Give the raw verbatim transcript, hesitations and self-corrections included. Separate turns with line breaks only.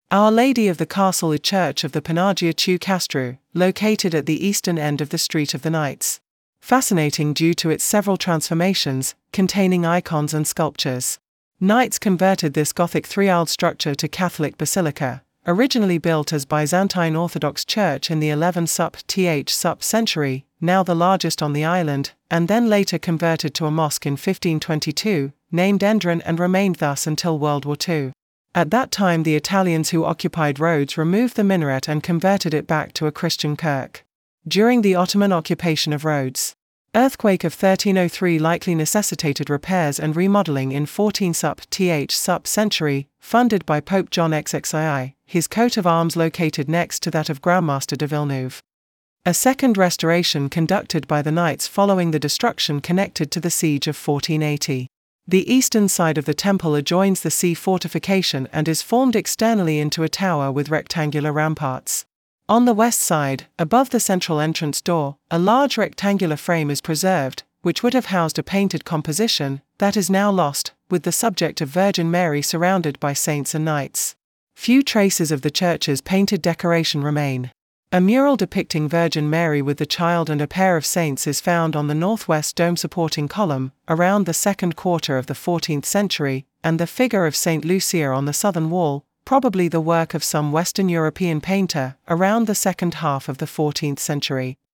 Our Lady of the Castle is Church of the Panagia Tiu Castru, located at the eastern end of the Street of the Knights. Fascinating due to its several transformations, containing icons and sculptures. Knights converted this Gothic three-aisled structure to Catholic basilica, originally built as Byzantine Orthodox Church in the eleventh century, now the largest on the island, and then later converted to a mosque in fifteen twenty-two, named Endron, and remained thus until World War Two. At that time the Italians who occupied Rhodes removed the minaret and converted it back to a Christian kirk. During the Ottoman occupation of Rhodes, earthquake of thirteen oh three likely necessitated repairs and remodeling in fourteenth century, funded by Pope John the sixth, his coat of arms located next to that of Grandmaster de Villeneuve. A second restoration conducted by the Knights following the destruction connected to the siege of fourteen eighty. The eastern side of the temple adjoins the sea fortification and is formed externally into a tower with rectangular ramparts. On the west side, above the central entrance door, a large rectangular frame is preserved, which would have housed a painted composition, that is now lost, with the subject of Virgin Mary surrounded by saints and knights. Few traces of the church's painted decoration remain. A mural depicting Virgin Mary with the Child and a pair of saints is found on the northwest dome-supporting column, around the second quarter of the fourteenth century, and the figure of Saint Lucia on the southern wall, probably the work of some Western European painter, around the second half of the fourteenth century.